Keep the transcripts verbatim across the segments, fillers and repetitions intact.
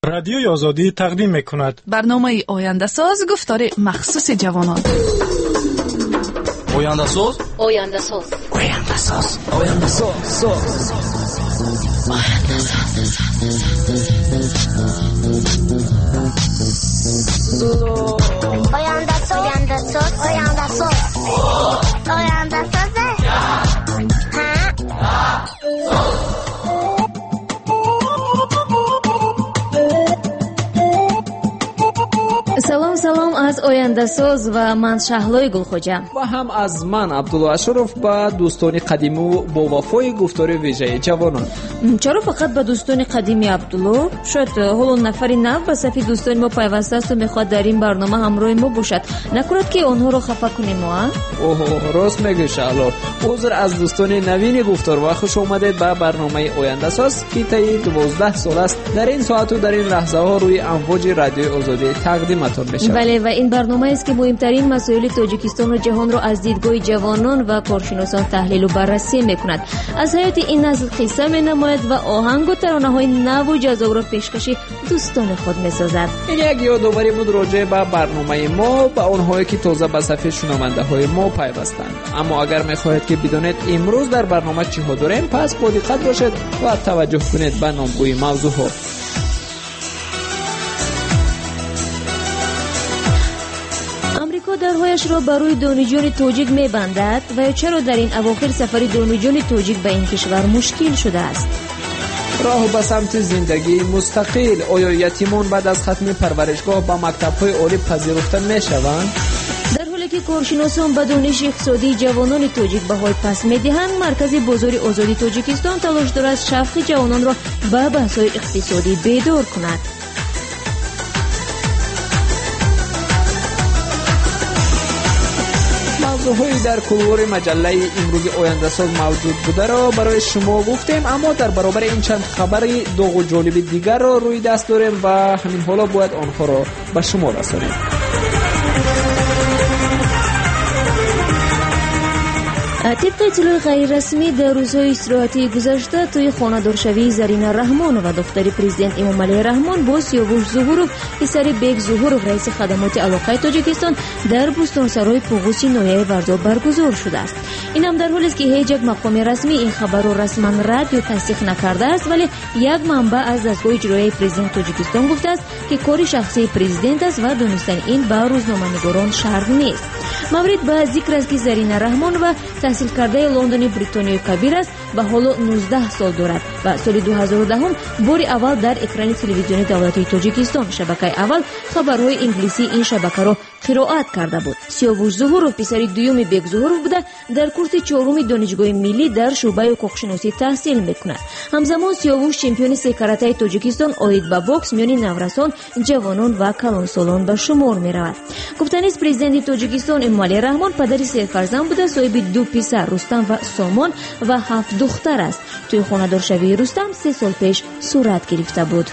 رادیوی آزادی تقدیم میکند برنامه آینده ساز گفتار مخصوص جوانان. آینده ساز آینده ساز آینده ساز آینده ساز آینده ساز آینده ساز آینده ساز آینده ساز салом салом аз ояндасоз ва ман шаҳлои гулхоҷа ва ҳам аз ман абдулло ашуров ба дӯстони қадиму бовафои гуфтори вижаи ҷавонон. чаро фақат ба дӯстони қадими абдулло? шояд ҳоло нафари нав ба сафи дӯстони мо пайваста асту мехоҳад дар ин барнома ҳамроҳи мо бошад. накунад ки онҳоро хафа кунем мо? оҳо, рост мегӯй шаҳло. узр аз дӯстони навини гуфтор ва хуш омадед ба барномаи ояндасоз ки таи дувоздаҳ сол аст дар ин соату дар ин лаҳзаҳо рӯи амвоҷи радиои озодӣ тақдиматон мешавад. бале, ва ин барномаест ки муҳимтарин масоили тоҷикистону ҷаҳонро аз дидгоҳи ҷавонон ва коршиносон таҳлилу баррасӣ мекунад. аз ҳаёти ин назл қисса менамояд ва оҳангу таронаҳои наву ҷазобро пешкаши дӯстони худ месозад. ин як ёдоварӣ буд роҷеъ ба барномаи мо ба онҳое ки тоза ба сафи шунавандаҳои мо пайвастанд. аммо агар мехоҳед ки бидонед имрӯз дар барнома чиҳо дорем, пас бодиққат бошед ва таваҷҷӯҳ кунед ба номгӯи мавзӯъҳо. дарҳояшро ба рӯи дониҷони тоҷик мебандад ва ё чаро дар ин авохир сафари дониҷони тоҷик ба ин кишвар мушкил шудааст? роҳ ба самти зиндагии мустақил. оё ятимон баъд аз хатми парваришгоҳ ба мактабҳои олӣ пазируфта мешаванд? дар ҳоле ки коршиносон ба дониши иқтисодии ҷавонони тоҷик баҳои паст медиҳанд, маркази бозори озоди тоҷикистон талош дорад шавқи ҷавононро ба баҳсҳои иқтисодӣ бедор кунад. мавзӯъҳои дар кулвори маҷаллаи имрӯзи ояндасоз мавҷуд бударо барои шумо гуфтем, аммо дар баробари ин чанд хабари доғу ҷолиби дигарро рӯи даст дорем ва ҳамин ҳоло бояд онҳоро ба шумо расонем. طبق اطلاع غیررسمی در روزهای استراحتی گذشته توی خانه‌دارشوی زرینه رحمانова دختر پرزیدنت امامعلی رحمان با سیاوش ظهورов پسر بیگ ظهورov رئیس خدمات علاقه تاجیکستان در بستانسرای پوغوسی ناحیه وردا برگزار شده است. این هم در حالی است که هیچ یک مقام رسمی این خبر را رسما رد یا تصدیق نکرده است، ولی یک منبع از دستگاه اجرایی پرزیدنت تاجیکستان گفته است که کار شخصی پرزیدنت است و دانستن این به روزنامه‌نگاران شرط نیست. مورد به ذکر است که زرینه رحمانова تحصیل کرده لندن بریتانیای کبیر است و حالا نوزده سال دارد و سال دو هزار و ده باری اول در اکران تلویزیون دولتی تاجیکستان شبکه اول خبرهای انگلیسی این شبکه را قرائت کرده بود. سیاوش ظهورov پسر دوم بیگ ظهورov بوده، در کورس چهارم دانشگاه ملی در شعبه حقوق‌شناسی تحصیل میکند. همزمان سیاوش چمپیون سه کاراته تاجیکستان اوید با بوکس میان نورسان، جوانان و کلانسالان به شمار میرود. گفتن است پرزیدنت تاجیکستان امامعلی رحمان پدر سه فرزند بوده، صاحب دو پسر رستم و سامان و هفت دختر است. توی خانه‌دارشوی رستم سه سال پیش صورت گرفته بود.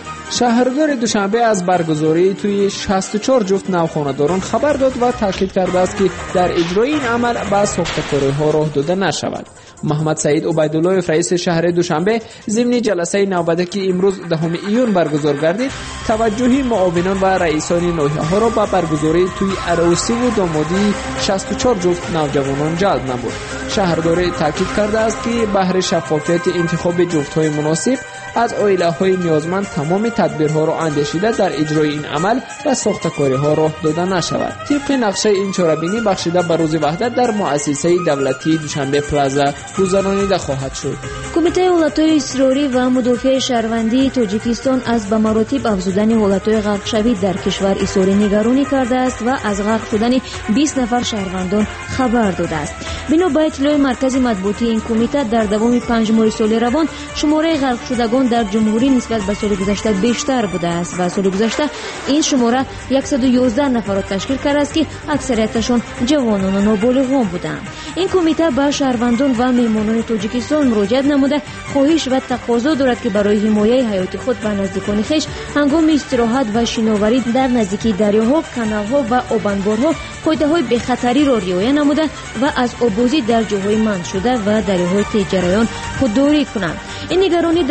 شهردار دوشنبه از برگزاری توی شصت و چهار جفت نوخانه‌داران خبر داد و تاکید کرده است که در اجرای این عمل به ساخته‌کاری‌ها راه داده نشود. محمد سعید عبیدالله رئیس شهر دوشنبه ضمن جلسه نوبتی که امروز دهم ایون برگزار گردید، توجه معاونان و رئیسان ناحیه‌ها را به برگزاری توی عروسی و دامادی شصت و چهار جفت نوجوانان جلب نمود. شهردار تاکید کرده است که بهر شفافیت انتخاب جفت‌های مناسب از عائله‌های نیازمند تمام تدبیرها را اندیشیده در اجرای این عمل و ساخته‌کاری‌ها راه داده نشود. طبق نقشه این چاره‌بینی بخشیده به روز وحدت در مؤسسه دولتی دوشنبه پلازا گذرانیده خواهد شد. کمیته حالت‌های اضطراری و مدافع شهروندی تاجیکستان از به مراتب افزودن حالت‌های غرق‌شوی در کشور اظهار نگرانی کرده است و از غرق شدن بیست نفر شهروندان خبر داده است. بنا به اطلاع مرکز مطبوعاتی این کمیته در دوام پنج ماه سال روان شماره غرق شدگان در جمهوری نسبت به سال گذشته بیشتر بوده است و سال گذشته این شماره صد و یازده نفر را تشکیل کرده است که اکثریتشان جوانان و نابالغان بودند. این کمیته به شهروندان و مهمانان تاجیکستان مراجعت نموده خواهش و تقاضا دارد که برای حمایت حیات خود و نزدیکان خویش هنگام استراحت و شناوری در نزدیکی دریاها، کانالها و آبانبارها قاعده‌های بی‌خطری را رعایت نموده و از آبوزی در جاهای منع شده و دریاهای تیز جریان خودداری کنند. این نگرانی در حالی است که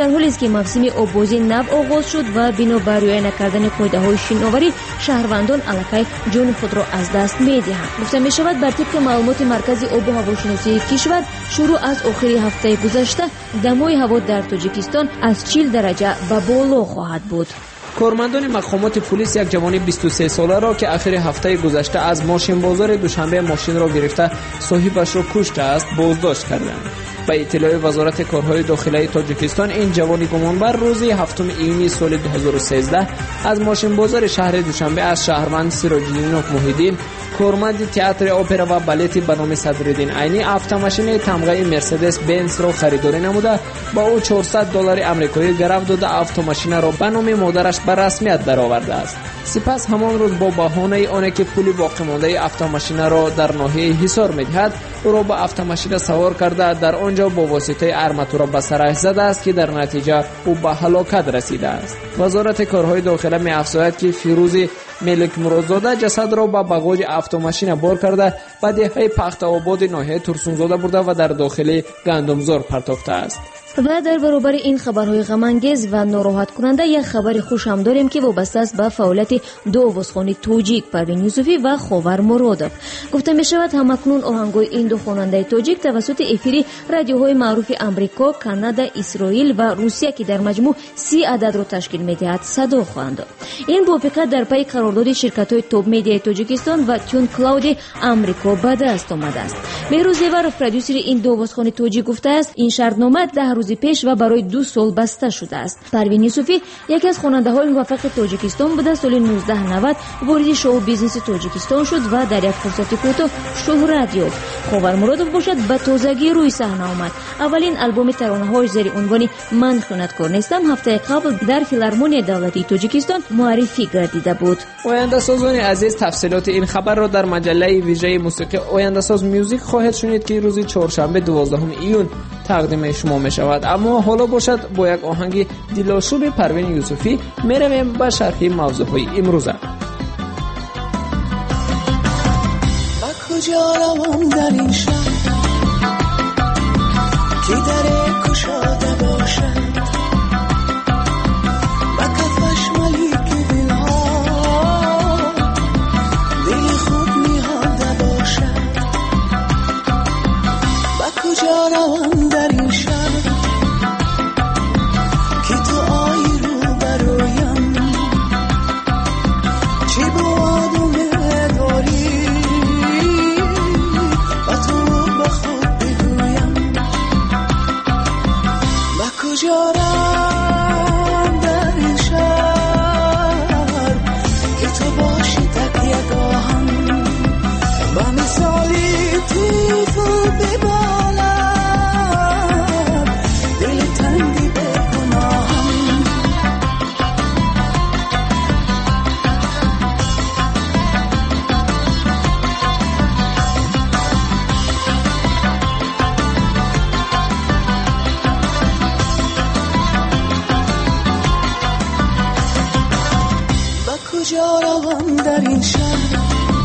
که موسم آببازی نو آغاز شد و بنابر رعایت نکردن قاعده‌های شناوری شهروندان الکی جان خود را از دست می‌دهند. گفته می‌شود بر طبق معلومات مرکز آب و هواشناسی کشور شروع از آخر هفته گذشته دمای هوا در تاجیکستان از چهل درجه به بالا خواهد بود. کارمندان مقامات پلیس یک جوان بیست و سه ساله را که آخر هفته گذشته از ماشین بازار دوشنبه ماشین را گرفته صاحبش را کشته است بازداشت کردند. به اطلاع وزارت کارهای داخلی تاجیکستان این جوان گمانبر روز هفتم ایونی سال دو هزار و سیزده از ماشین بازار شهر دوشنبه از شهروند سراج‌الدین محیدین کارمند تئاتر اپرا و بالت به نام صدرالدین عینی автомاشین تمغه مرسدس بنز را خریداری نموده با او چهارصد دلار آمریکایی گرفت داده автомاشین را به نام مادرش به رسمیت درآورده است. سپس همان روز با بهانه آنکه که پول باقی مانده автомاشین را در ناحیه حصار می‌دهد او را به автомاشین سوار کرده در آنجا با واسطه ارماتور به سرش زده است که در نتیجه او به هلاکت رسیده است. وزارت کارهای داخلی می‌افزاید که فیروز ملک مرادزاده جسد را به باگاژ автомاشین بار کرده به دهه پخت‌آباد ناحیه ترسونزاده برده و در داخل گندمزار پرتافته است. و در برابر این خبرهای غم‌انگیز و ناراحت کننده یک خبر خوش هم داریم که وابسته است به فعالیت دو آوازخوان تاجیک پروین یوسفی و خاور مرادov. گفته می شود همکنون آهنگ‌های این دو خواننده تاجیک توسط افیری رادیوهای معروف آمریکا، کانادا، اسرائیل و روسیه که در مجموع سی عدد را تشکیل می‌دهد صدا خواهند داد. این موافقت در پی قرارداد شرکت‌های توپ میدیا تاجیکستان و تیون کلاود آمریکا به دست آمده است. بهروز زیورов پرودوسر این دو آوازخوان تاجیک گفته است این شرطنامه ده روز پیش و برای دو سال بسته شده است. پروین یوسفی یکی از خواننده‌های موفق تاجیکستان بوده. سال نوزده نود وارد شو بیزنس تاجیکستان شد و در یک فرصت کوتاه شهرت یافت. خاور مرادov باشد به تازگی روی صحنه آمد. اولین آلبوم ترانه‌های زیر عنوان من خیانتکار نیستم هفته قبل در فیلارمونی دولتی تاجیکستان معرفی گردیده بود. آینده سازان عزیز تفصیلات این خبر را در مجله ویژه موسیقی آینده ساز میوزیک خواهید شنید که روز چهارشنبه دوازدهم ایون تقدیم شما می شود. اما حالا باشد با یک آهنگ دلاشوب پروین یوسفی می رویم به شرح موضوع های امروزه. با کجا روم در این شهر که در کشاده باشد با کفش ملیک دلها دل خود میهاده باشد. با کجا روم در این شهر که تو آیی رو برایم چی بادونه داری با تو به خود بگویم. با کجا روم در این شهر که تو باشی تکیه گاهم با مثالی طفل ببالم دل تنگی بکنم. با کجا روم در این شهر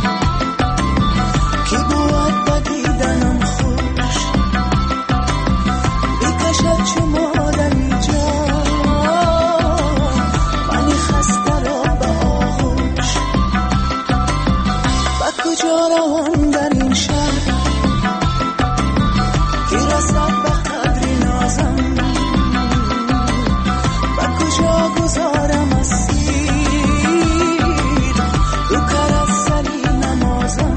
که بود با دیدنم خوش بکشد شما در اینجا من خسته را به آغوش. با کجا روم در این شهر که رسد به قدر نازم با کجا گذارم از سیر دو کرد سری نمازم.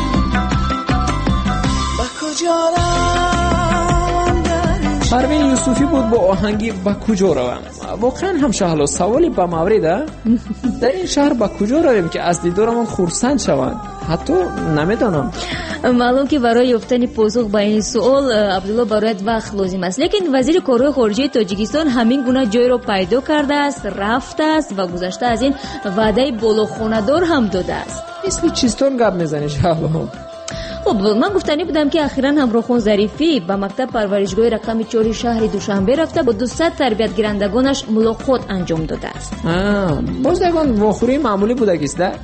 با کجا روم در این شهر. پروین یوسفی بود با آهنگی با کجا روم. واقعا هم شهلا سوالی به مورده در این شهر با کجا رویم که از دیدارمان خرسند شوند. حتی نمیدانم. معلوم که برای یافتن پاسخ به این سوال عبدالله برایت وقت لازم است، لیکن وزیر کارهای خارجه تاجیکستان همین گونه جای را پیدا کرده است، رفته است و گذشته از این وعده بالاخانه‌دار هم داده است. مثل چیستان گپ میزنی شهلا؟ خب من گفتنی بودم که اخیراً همراهخوان ظریفی به مکتب پرورشگاه رقم چهار شهر دوشنبه رفته با دویست تربیت گیرندگانش ملاقات انجام داده است. آه، باز دیگان واخوری معمولی بوده است.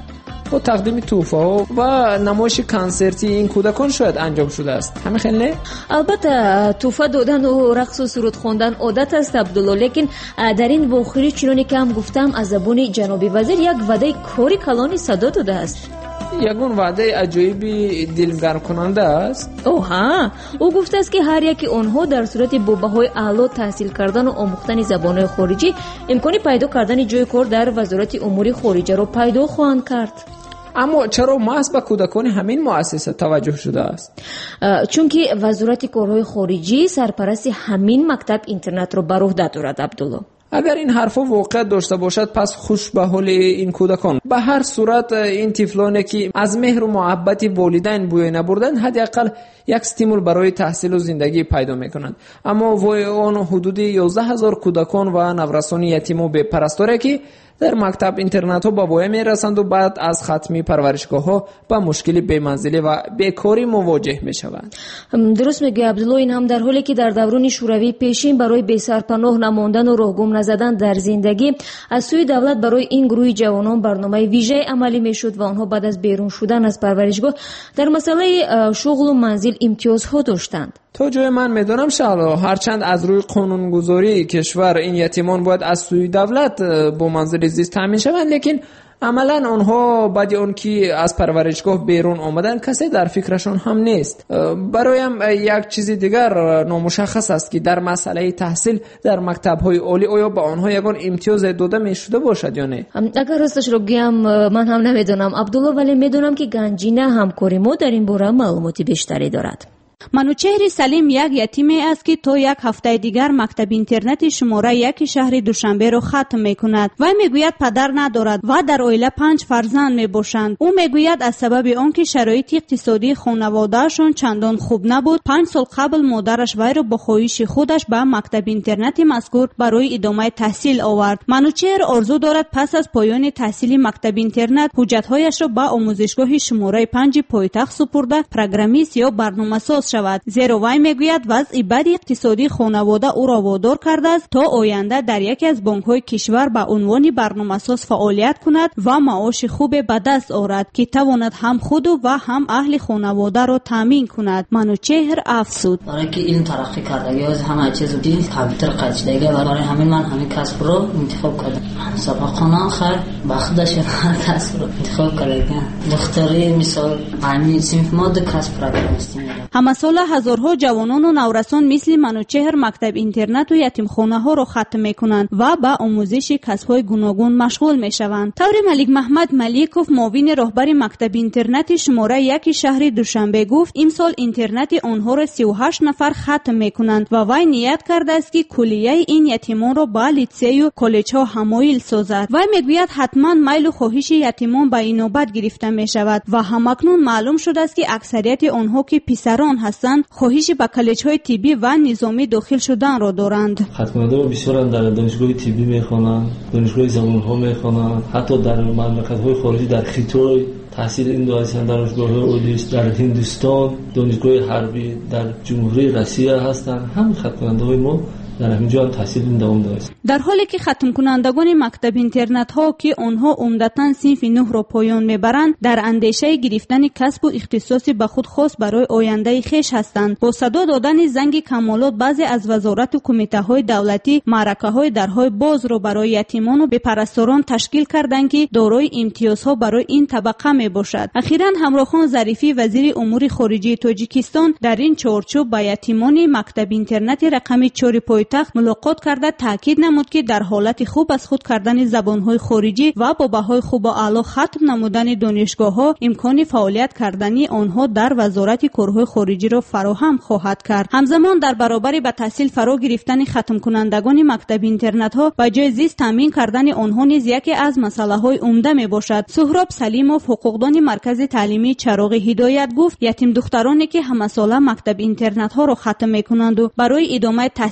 با تقدیم تحفه‌ها و نمایش کنسرتی این کودکان شاید انجام شده است. همین خیلی نه؟ البته تحفه دادن و رقص و سرود خواندن عادت است عبدالله، لیکن در این واخری چنانی که هم گفتم از زبان جناب وزیر یک وعده کاری کلانی صدا داده است. یگون وعده عجیبی دلگرم کننده است. اوه ها، او گفته است که هر یکی آنها در صورت با بهای اعلی تحصیل کردن و آموختن زبان‌های خارجی امکانی پیدا کردن جای کار در وزارت امور خارجه را پیدا خواهند کرد. اما چرا محض به کودکان همین مؤسسه توجه شده است؟ چون که وزارت کارهای خارجی سرپرست همین مکتب اینترنت را بر عهده دارد عبدالله. اگر این حرفا واقعیت داشته باشد پس خوش به حال این کودکان. به هر صورت این طفلانی که از مهر و محبت والدین بوی نبردن حداقل یک استیمول برای تحصیل و زندگی پیدا میکنند. اما وای آن حدود یازده هزار کودکان و نورسان یتیم و بی‌پرستاری که در مکتب اینترنت ها با وای میرسند و بعد از ختمی پرورشگاه ها با مشکل بی‌منزلی و بیکاری مواجه میشوند. درست میگی عبدالله، این هم در حالی که در دوران شوروی پیشین برای بی‌سرپناه نماندن و راهگم نزدن در زندگی از سوی دولت برای این گروه جوانان برنامه ویژه عملی میشد و آنها بعد از بیرون شدن از پرورشگاه در مسئله شغل و منزل امتیازها داشتند. تا جای من میدونم شالا هرچند از روی قانونگذاری کشور این یتیمان باید از سوی دولت با منزل زیست تامین شوند، لیکن عملا آنها بعد اون که از پرورشگاه بیرون آمدن کسی در فکرشون هم نیست. برایم یک چیز دیگر نامشخص است که در مسئله تحصیل در مکتب‌های عالی آیا به آنها یگان امتیاز داده میشده باشد یا نه؟ اگر راستش رو بگم من هم نمیدونم عبدالله، ولی میدونم که گنجینه همکاری ما در این باره معلوماتی بیشتری دارد. منوچهر سلیم یک یتیمی است که تا یک هفته دیگر مکتب اینترنت شماره یک شهر دوشنبه را ختم میکند. و میگوید پدر ندارد و در عائله پنج فرزند میباشند. او میگوید از سبب آنکه شرایط اقتصادی خانواده‌شان چندان خوب نبود، پنج سال قبل مادرش وی را با خواهش خودش به مکتب اینترنت مذکور برای ادامه تحصیل آورد. منوچهر آرزو دارد پس از پایان تحصیل مکتب اینترنت حجت‌هایش را به آموزشگاه شماره پنج پایتخت سپرده برنامه‌نویس یا برنامه‌ساز شود. زیرا وی میگوید وضع بد اقتصادی خانواده او را وادار کرده است تا آینده در یکی از بانک‌های کشور به عنوان برنامه‌ساز فعالیت کند و معاش خوب به دست آورد که تواند هم خود و هم اهل خانواده را تامین کند. منوچهر افسود: برای که این ترقی کردگی از همه چیز دی کامپیوتر قاچیدگی و برای همین من همین کسب رو انتخاب کردم. سابقا خیر بخدش هر کسب رو انتخاب کردم. دکتری مثال همین صنف ماده کسب را داشتیم. همه سال هزارها جوانان و نورسان مثل منوچهر مکتب اینترنت و یتیمخانه ها را ختم میکنند و به آموزش کسب‌های گوناگون مشغول میشوند. طور ملک محمد ملیکوف معاون راهبر مکتب اینترنت شماره یک شهر دوشنبه گفت امسال اینترنت آنها را سی و هشت نفر ختم میکنند و وی نیت کرده است که کلیه این یتیمان را به لیسه و کالج ها حمایل سازد. وی میگوید حتما میل و خواهش یتیمان به این نوبت گرفته میشود و همکنون معلوم شده است که اکثریت آنها که پسران هستند خواهش به کالج‌های طبی و نظامی داخل شدن را دارند. ختم‌کننده بسیار در دانشگاه طبی میخوانند، دانشگاه زبان‌ها میخوانند، حتی در مملکت‌های خارجی در خیتوی تحصیل این دانشگاه دانشگاه‌های عالی در هندوستان، دانشگاه حربی در جمهوری روسیه هستند. همین ختم‌کننده‌های ما در همینجا هم تحصیل این دوام داره. در حالی که ختم کنندگان مکتب اینترنت ها که آنها عمدتاً صنف نه را پایان میبرند در اندیشه گرفتن کسب و اختصاصی به خود خاص برای آینده خویش هستند. با صدا دادن زنگ کمالات بعضی از وزارت و کمیته های دولتی معرکه های درهای باز را برای یتیمان و بی‌پرستاران تشکیل کردند که دارای امتیازها برای این طبقه می باشد. اخیراً همراهخان ظریفی وزیر امور خارجه تاجیکستان در این چارچوب با یتیمان مکتب اینترنت رقم چهار تخت ملاقات کرده تاکید نمود که در حالت خوب از خود کردن زبان‌های خارجی و با بهای خوب و اعلی ختم نمودن دانشگاه‌ها امکان فعالیت کردنی آنها در وزارت کارهای خارجی را فراهم خواهد کرد. همزمان در برابر به تحصیل فرا گرفتن ختم کنندگان مکتب اینترنت‌ها با جای زیست تامین کردن آنها نیز یکی از مسائل عمده میباشد. سهراب سلیموف حقوقدان مرکز تعلیمی چراغ هدایت گفت یتیم دخترانی که همساله مکتب اینترنت‌ها را ختم می‌کنند و برای ادامه تحصیل به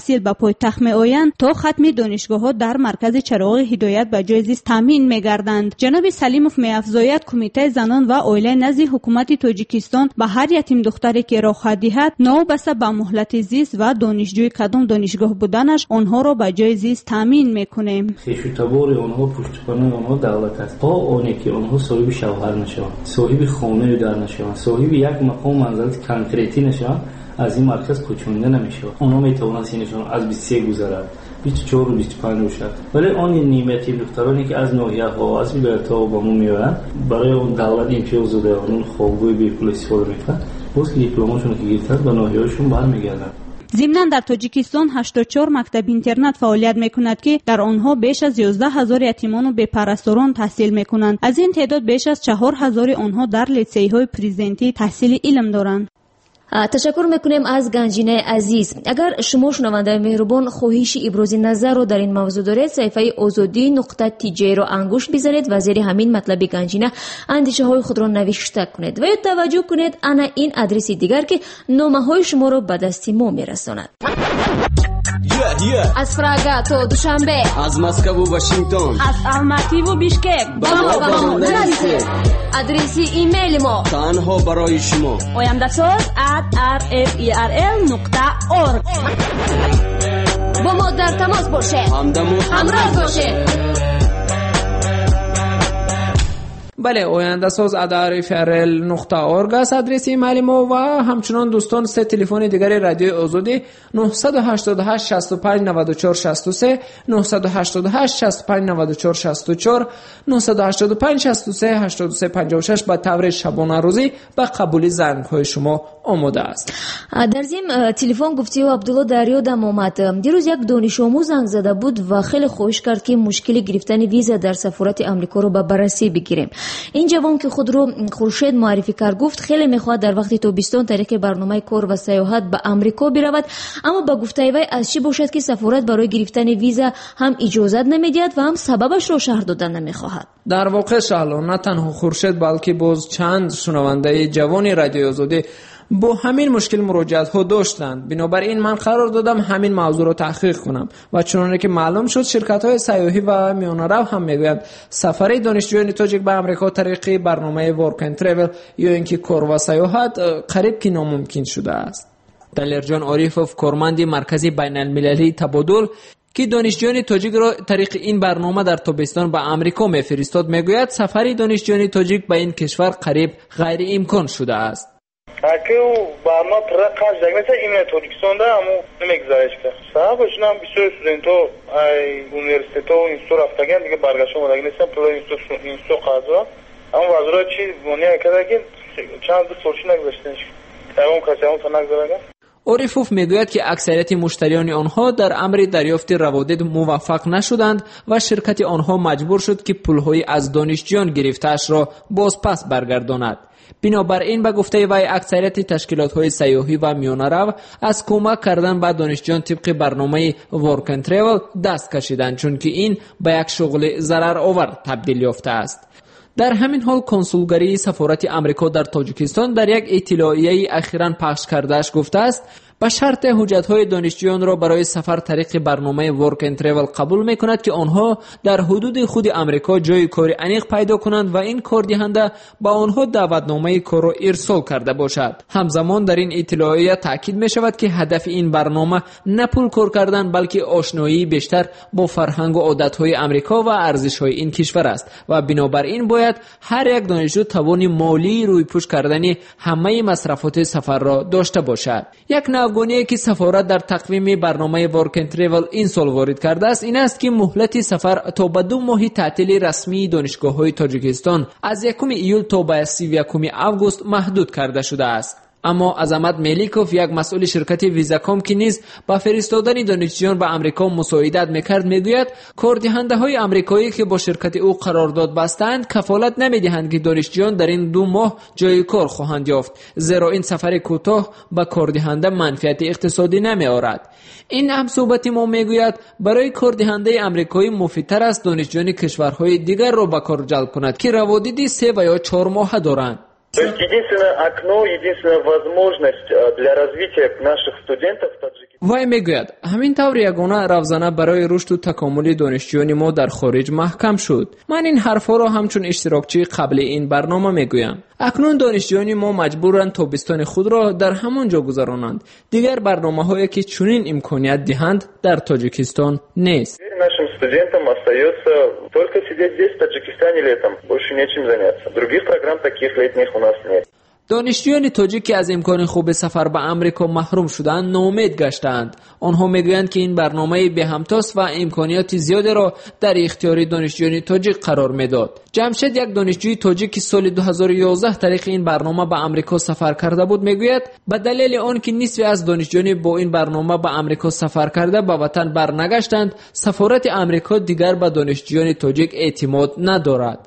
پایتخت میآیند تا ختم دانشگاه‌ها در مرکز چراغ هدایت به جای زیست تامین می‌گردند. جناب سلیموف می‌افزاید کمیته زنان و اویله نزد حکومت تاجیکستان به هر یتیم دختری که راه دهد نوبسته به مهلت زیست و دانشجوی کدام دانشگاه بودنش آنها را به جای زیست تامین می‌کنیم. خویشتبار آنها پشتیبانی آنها دولت است. تا آنی که آنها صاحب شوهر نشوند، صاحب خانه در نشوند، صاحب یک مقام منزلت کنکریتی نشوند، از این مرکز کوچونده نمیشه. آنها میتوانند سینشون از بیست و سه گذرد، بیست و چهار و بیست و پنج باشد. ولی آن نیمتی دخترانی که از ناحیه ها از ولایت‌ها با ما میآیند برای اون دولت امتیاز داده اون خوابگاه بی پول استفاده میکنند. باز دیپلمشون که گرفتند به ناحیه‌هاشون برمیگردند. ضمناً در تاجیکستان هشتاد و چهار مکتب اینترنت فعالیت میکند که در آنها بیش از یازده هزار یتیمان و بی‌پرستاران تحصیل میکنند. از این تعداد بیش از چهار هزار آنها در لیسه‌های پرزیدنتی تحصیل علم دارند. تشکر میکنیم از گنجینه عزیز. اگر شما شنونده مهربان خواهش ابراز نظر رو در این موضوع دارید، صفحه آزادی نقطه تی جی رو انگشت بزنید و زیر همین مطلب گنجینه اندیشه های خود را نوشته کنید و توجه کنید انا این آدرس دیگر که نامه های شما رو به دست ما میرساند. Yeah, yeah. از پراگا تا دوشنبه، از مسکو و واشنگتن، از الماتی و بیشکک با ما با ما نرسید. آدرس ایمیل ما تنها برای شما oyandasaz at r f e r l نقطه org. با ما در تماس باشید، همدم و همراه باشید. بله، آینده ساز ات آر اف ار ال نقطه اورگ است آدرس ایمیل ما و همچنان دوستان سه تلفن دیگر رادیو آزادی نه هشت هشت شصت و پنج نود و چهار شصت و سه نه هشت هشت شصت و پنج نود و چهار شصت و چهار نه هشت پنج شصت و سه هشتاد و سه پنجاه و شش با طور شبانه روزی به قبول زنگ های شما آماده است. در ضمن تلفن گفتی و عبدالله دریا دم آمد. دیروز یک دانش آموز زنگ زده بود و خیلی خواهش کرد که مشکل گرفتن ویزا در سفارت آمریکا رو به بررسی بگیریم. این جوان که خود رو خورشید معرفی کرد گفت خیلی میخواد در وقت تابستان طریق برنامه کار و سیاحت به آمریکا برود، اما با گفته وی از چی باشد که سفارت برای گرفتن ویزا هم اجازت نمیدهد و هم سببش رو شرح دادن نمیخواهد. در واقع شالو نه تنها خورشید بلکه باز چند شنونده جوان رادیو آزادی با همین مشکل مراجعت ها داشتند. بنابراین من قرار دادم همین موضوع رو تحقیق کنم و چنانچه که معلوم شد شرکت های سیاحی و میانه رو هم میگویند سفر دانشجویان تاجیک به آمریکا طریق برنامه ورک اند ترافل یا اینکه کار و سیاحت قریب که ناممکن شده است. دلیر جان عاریفوف کارمند مرکز بین المللی تبادل که دانشجویان تاجیک را طریق این برنامه در تابستان به آمریکا میفرستاد میگوید سفر دانشجویان تاجیک به این کشور قریب غیر امکان شده است. که او برنامه طریق قرض دیگه مثل این تاجیکستان ده همو نمیگذارش که صاحبش نام بسیار استودنتو ای اونیورسیتو اینستو رفتگن دیگه برگشتن و دیگه نیستن پلو اینستو اینستو قضا اما وزرا چی بونیه کرده که چند دو سالشی نگذاشتنش تمام کسی همون تا نگذارگن. اوریفوف میگوید که اکثریت مشتریان آنها در امر دریافت روادید موفق نشدند و شرکت آنها مجبور شد که پولهای از دانشجویان گرفته‌اش را باز پس برگرداند. بنابراین به گفته وی اکثریت تشکیلات‌های سیاحی و میانه‌رو از کمک کردن به دانشجویان طبق برنامه ورک اند ترافل دست کشیدند چون که این به یک شغل ضرر آور تبدیل یافته است. در همین حال کنسولگری سفارت آمریکا در تاجیکستان در یک اطلاعیه اخیراً پخش کردهش گفته است به شرط حجت‌های دانشجویان را برای سفر طریق برنامه ورک اند ترافل قبول می‌کند که آنها در حدود خود آمریکا جای کار انیق پیدا کنند و این کار دهنده با آنها دعوتنامه کار را ارسال کرده باشد. همزمان در این اطلاعیه تاکید می‌شود که هدف این برنامه نه پول کار کردن بلکه آشنایی بیشتر با فرهنگ و عادت‌های آمریکا و ارزش‌های این کشور است و بنابراین باید هر یک دانشجو توان مالی روی پوش کردن همه مصرفات سفر را داشته باشد. یک افغانی که سفارت در تقویم برنامه ورک اند ترافل این سال وارد کرده است این است که مهلت سفر تا به دو ماه تعطیل رسمی دانشگاه‌های تاجیکستان از یکم ایول تا به سی و یکم آگوست محدود کرده شده است. اما عظمت میلیکوف یک مسئول شرکت ویزاکام که نیز با فرستادن دانشجویان به آمریکا مساعدت میکرد میگوید کاردهنده های آمریکایی که با شرکت او قرارداد بستند کفالت نمیدهند که دانشجویان در این دو ماه جای کار خواهند یافت زیرا این سفر کوتاه با کاردهنده منفعت اقتصادی نمیآورد. این هم صحبت ما میگوید برای کاردهنده آمریکایی مفیدتر است دانشجویان кишварҳои دیگر را به کار جلب کند که روادید سه و یا چهار ماه دارند. То есть единственное окно, единственная возможность для развития наших студентов в Таджикистане. وای میگوید همین طور یگانه روزانه برای رشد و تکامل دانشجویان ما در خارج محکم شد. من این حرفا را همچون اشتراکچی قبل این برنامه میگویم. اکنون دانشجویان ما مجبورند تابستان خود را در همان جا گذرانند. دیگر برنامه‌هایی که چنین امکانیت دهند در تاجیکستان نیست. Нашим студентам остается только сидеть здесь, в Таджикистане летом. Больше нечем заняться. Других программ таких летних у нас нет. دانشجویان تاجیک که از امکان خوب سفر به امریکا محروم شدند ناامید گشتند. آنها میگویند که این برنامه به همتاست و امکانات زیادی را در اختیار دانشجویان تاجیک قرار میداد. جمشید یک دانشجوی تاجیک که سال دو هزار و یازده طریق این برنامه به امریکا سفر کرده بود میگوید به دلیل آن که نصف از دانشجویان با این برنامه به امریکا سفر کرده به وطن برنگشتند، سفارت امریکا دیگر به دانشجویان تاجیک اعتماد ندارد.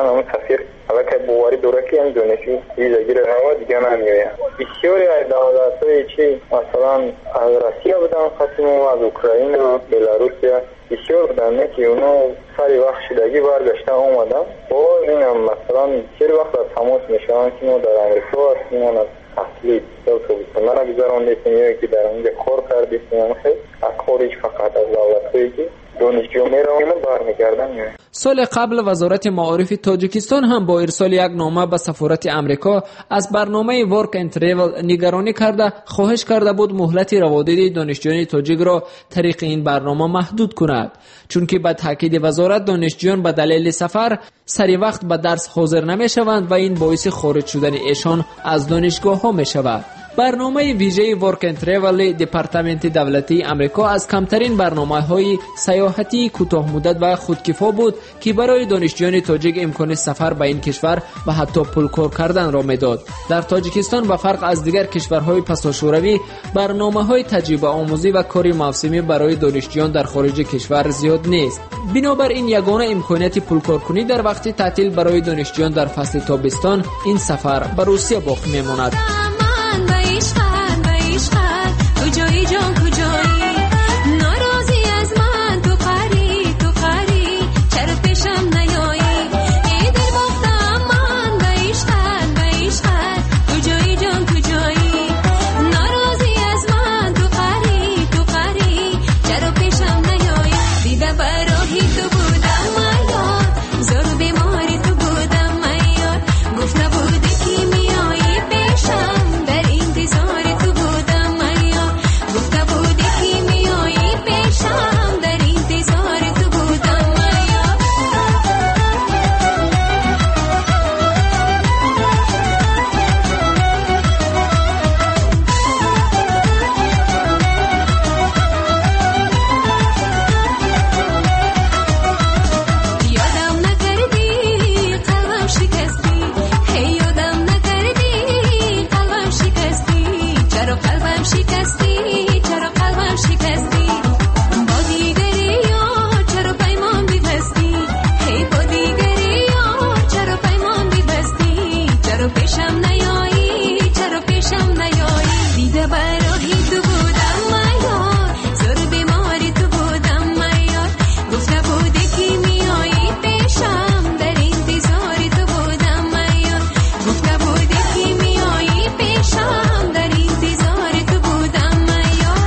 که بواری دورکی هم دانشجو ویزا گیره هوا دیگه نمیوید. بسیاری از دولت‌های چی مثلا از روسیه بودن قسم و از اوکراین و بلاروسیا بسیار بودن که اونا سری وقت شدگی برگشتن اومدن و این هم مثلا بسیاری وقت از تماس میشن که ما در امریکا هستیم و از اصلی دو توبیستان را گذراندیستیم یا که در اونجا کار کردیستیم از خارج فقط از دولت‌هایی که دانشجو میرون برمیگردن. سال قبل وزارت معارف تاجیکستان هم با ارسال یک نامه به سفارت امریکا از برنامه ورک اند تریول نگرانی کرده خواهش کرده بود مهلت روادید دانشجویان تاجیک را طریق این برنامه محدود کند، چون که به تاکید وزارت دانشجویان به دلیل سفر سری وقت به درس حاضر نمی شوند و این باعث خارج شدن ایشان از دانشگاه ها می شود. برنامه ویژه ورک اند تریول دپارتمنت دولتی امریکا از کمترین برنامه‌های سیاحتی کوتاه مدت و خودکفا بود که برای دانشجویان تاجیک امکان سفر به این کشور و حتی پول کار کردن را میداد. در تاجیکستان به فرق از دیگر کشورهای پساشوروی برنامه‌های تجربه آموزی و کاری موسمی برای دانشجویان در خارج کشور زیاد نیست. بنابراین یگانه امکانیت پول کارکنی در وقت تعطیل برای دانشجویان در فصل تابستان این سفر به روسیه باقی میماند. کجایی جان کجایی ناراضی از من تو قری تو قری چرا پیشم نیایی ای دل باختم من به عشقت به عشقت کجایی جان کجایی ناراضی از من تو قری تو قری چرا پیشم نیایی دیده براهی تو بودم میاد زور بیماری تو بودم میاد گفته بودی که میایی پیشم در انتظار تو بودم میاد گفته بودی که میایی پیشم در انتظار تو بودم میاد یادم نکردی قلبم شکستی هی یادم نکردی قلبم شکستی چرا قلبم شکستی چرا قلبم شکستی با دیگری یا چرا پیمان ببستی هی با دیگری یا چرا پیمان ببستی چرا پیشم نیایی چرا پیشم نیایی دیده براهی تو بودم میاد زور بیماری تو بودم میاد گفته بودی که میایی پیشم در انتظار تو بودم میاد گفته بودی که میایی پیشم در انتظار تو بودم میاد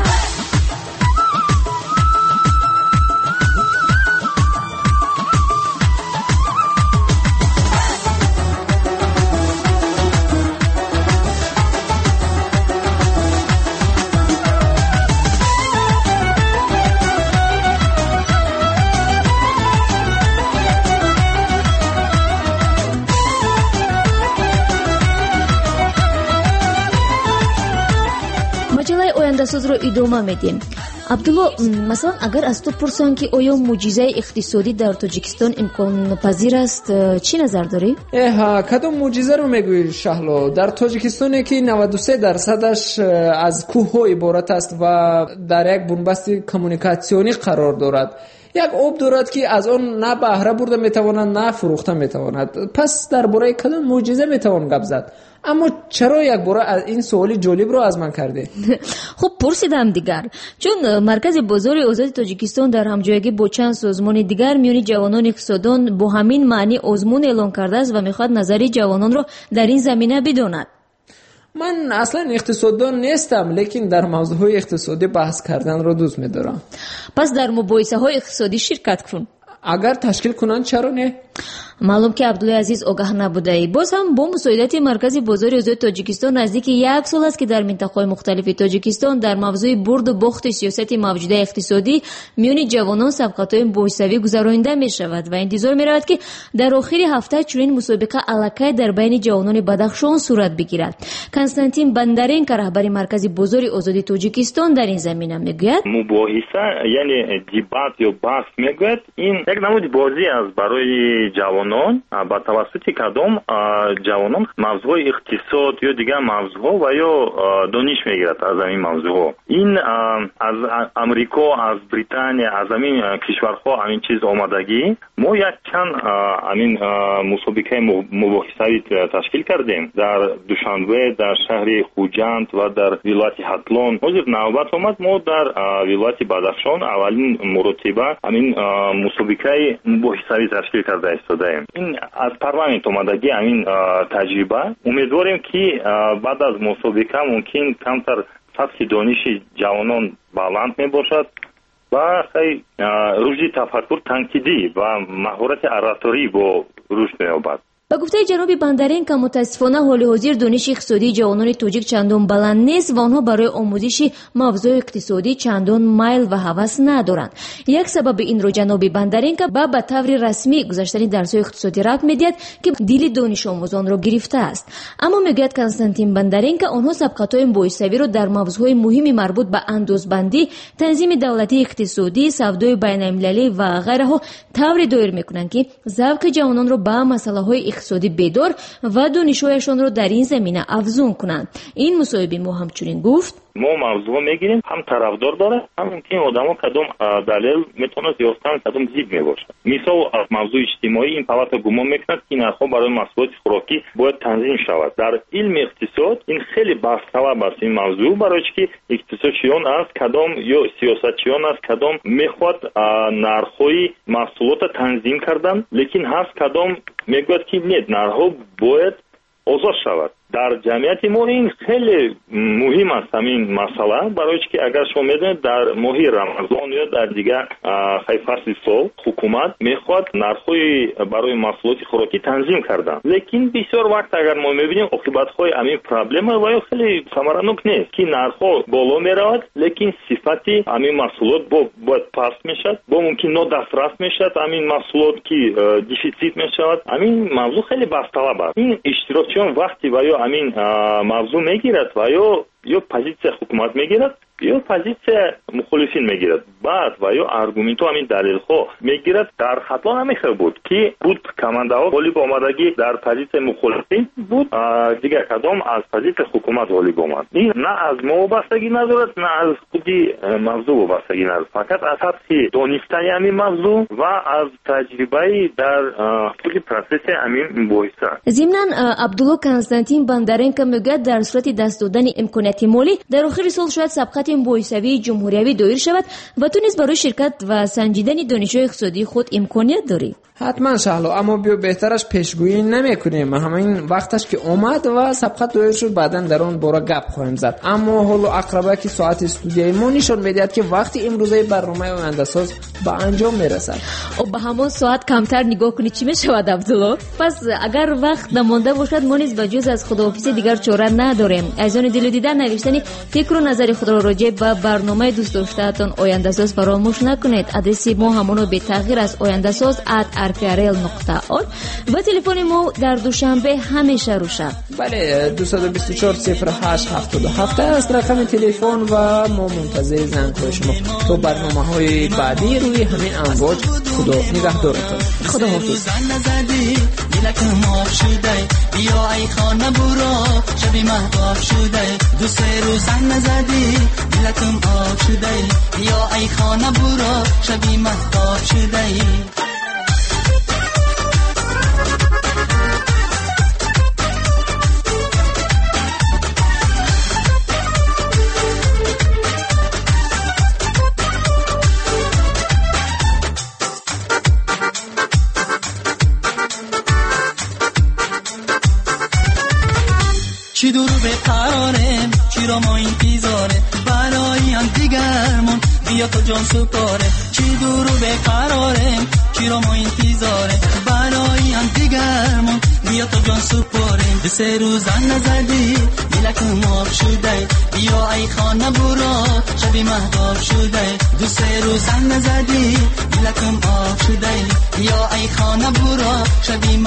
маҷалаи ояндасозро идома медиҳем. абдулло, масалан агар аз ту пурсанд ки оё мӯъҷизаи иқтисодӣ дар тоҷикистон имконпазир аст, чӣ назар дорӣ? эҳа кадом мӯъҷизаро мегӯӣ шаҳло? дар тоҷикистоне ки наваду се дарсадаш аз кӯҳҳо иборат аст ва дар як бунбасти коммуникатсионӣ қарор дорад. як об дорад ки аз он на баҳра бурда метавонад на фурӯхта метавонад. пас дар бораи кадом мӯъҷиза метавон гап зад? аммо чаро як бора ин суоли ҷолибро аз ман кардӣ? хуб пурсидам дигар, чун маркази бозори озоди тоҷикистон дар ҳамҷоягӣ бо чанд созмони дигар миёни ҷавонони иқтисоддон бо ҳамин маънӣ озмун эълон кардааст ва мехоҳад назари ҷавононро дар ин замина бидонад. من اصلا اقتصاددان نیستم، لیکن در موضوع اقتصادی بحث کردن رو دوست می‌دارم. پس در مباحثه های اقتصادی شرکت کن. اگر تشکیل کنن چرا نه؟ معلوم که عبدالله عزیز آگاه نبوده ای. باز هم با مساعدت مرکز بازار آزاد تاجیکستان نزدیک یک سال است که در منطقه‌های مختلف تاجیکستان در موضوع برد و باخت سیاست موجوده اقتصادی میان جوانان سبقت‌های مباحثه‌ای گذرانده می‌شود و انتظار می‌رود که در آخر هفته چنین مسابقه الکی در بین جوانان بدخشان صورت بگیرد. کنستانتین بندرینکا رهبر مرکز بازار آزاد تاجیکستان در این زمینه میگوید مباحثه یعنی دیبات یا بحث میگوید این یک نمود بازی است برای جوانان با توسط کدام جوانان موضوع اقتصاد یا دیگر موضوع و یا دانش میگیرد از این موضوع. این از امریکا، از بریتانیا، از این کشورها همین چیز آمدگی ما یک چند همین مسابقه مباحثه‌ای تشکیل کردیم در دوشنبه در شهر خوجند و در ولایت هتلون. حاضر نوبت آمد ما در ولایت بدخشان اولین مرتبه همین مسابقه مباحثه‌ای تشکیل کرده ایستادیم. این از پارلمانت اومدگی همین تجربه امیدواریم که بعد از مسابقه ممکن کمتر سطح دانش جوانان بلند می باشد و خیلی رشد تفکر تنقیدی و مهارت اراتوری با رشد می یابد. با گفته جناب بندرینکا متاسفانه حال حاضر دانش اقتصادی جوانان تاجیک چندان بلند نیست و آنها برای آموزش موضوع اقتصادی چندان میل و هوس ندارند. یک سبب این رو جناب بندرینکا با به طور رسمی گذاشتن درس‌های اقتصادی رد می‌دهد که دل دانش آموزان را گرفته است. اما میگوید کنستانتین بندرینکا آنها سبقت‌های مباحثه‌ای را در موضوعهای مهمی مربوط به اندازه‌بندی، تنظیم دولتی اقتصادی، سودای بین‌المللی و غیره طوری دایر می‌کنند که ذوق جوانان را به مسائل اقتصادی بیدار و دانش‌هایشان را در این زمینه افزون کنند. این مصاحبه ما همچنین گفت ما موضوع میگیریم هم طرفدار داره هم ممکن آدم‌ها کدام دلیل میتونه یافتن کدام ضد میباشه. مثلا از موضوع اجتماعی این پلات گمان میکنند که نرخ‌ها برای محصولات خوراکی باید تنظیم شود. در علم اقتصاد این خیلی بحث طلب است این موضوع، برای که اقتصادچیان است کدام یا سیاستچیان است کدام میخواد نرخ‌های محصولات تنظیم کردن، لیکن هست کدام میگوید که نه نرخ‌ها باید آزاد شود. در جمعیت ما این خیلی مهم است همین مسئله، برای که اگر شما میدونید در ماه رمضان یا در دیگر فصل سال حکومت میخواد نرخ‌های برای محصولات خوراکی تنظیم کردن، لیکن بسیار وقت اگر ما میبینیم عاقبت‌های همین پروبلم و خیلی ثمرانک نیست که نرخ‌ها بالا میرود لیکن صفت همین محصولات باید پست میشد، با ممکن نادسترس میشد همین محصولات که دیفیسیت میشود. همین موضوع خیلی بحث طلب است. این اشتراکچیان وقتی و یا همین موضوع میگیرد و یا یا پوزیسیون حکومت میگیرد یا پوزیسیون مخالفین میگیرد، بعد و یا آرگومنت همین دلیل ها میگیرد. در خطا نمیخواد بود که بود کمانده ها غالب آمدگی در پوزیسیون مخالفین بود دیگه کدام از پوزیسیون حکومت غالب آمد. این نه از ما وابستگی ندارد نه از خودی موضوع وابستگی ندارد، فقط از سطح دانستن همین موضوع و از تجربه در خود پروسس همین مباحثه. ضمناً عبدالله کنستانتین بندرینکا میگوید در صورت دست دادن امکانات مالی در آخر سال شاید سبقت مباحثه‌ای جمهوریوی دایر شود و تو نیز برای شرکت و سنجیدن دانش‌های اقتصادی خود امکانیت داری. حتما شهلا، اما بیا بهترش پیشگویی نمی‌کنیم. همین وقتش که اومد و سبقت دایر شد بعداً در اون باره گپ خواهیم زد. اما حالا اقربه که ساعت استودیوی ما نشون میدهد که وقتی امروزه برنامه آینده‌ساز به انجام میرسد. او به همون ساعت کمتر نگاه کنی چی میشود عبدالله؟ پس اگر وقت نمانده باشد ما نیز بجز از خداحافظی دیگر چاره نداریم. از آن دل و دیدن نوشتن فکر و نظر خود را راجع به برنامه دوست داشته‌تان آینده‌ساز فراموش نکنید. آدرس ما همون به تغییر از آینده‌ساز ات آر پی آر ال نقطه آر و تلفن ما در دوشنبه همیشه روشن. بله دو دو چهار صفر هشت هفت هفت است رقم تلفن و ما منتظر زنگ‌های شما تو برنامه‌های بعدی روی همین امواج. خدا نگهدارتون. خدا حافظ. دلکم آب شده بیا ای خانه برو شبی مهتاب شده دو سه روز زن نزدی دلکم آب شده بیا ای خانه برو شبی مهتاب شده. چی دور به قرارم چرا ما انتظاره برای آن دیگرمون بیا تو جان سپاره چی دور به قرارم چرا ما انتظاره برای آن دیگرمون بیا تو جان سپاره سه روزن نزدی دلکم آب شده بیا ای خانه برا شبی مهتاب شده دو سه روزن نزدی دلکم آب شده بیا ای خانه برا شبی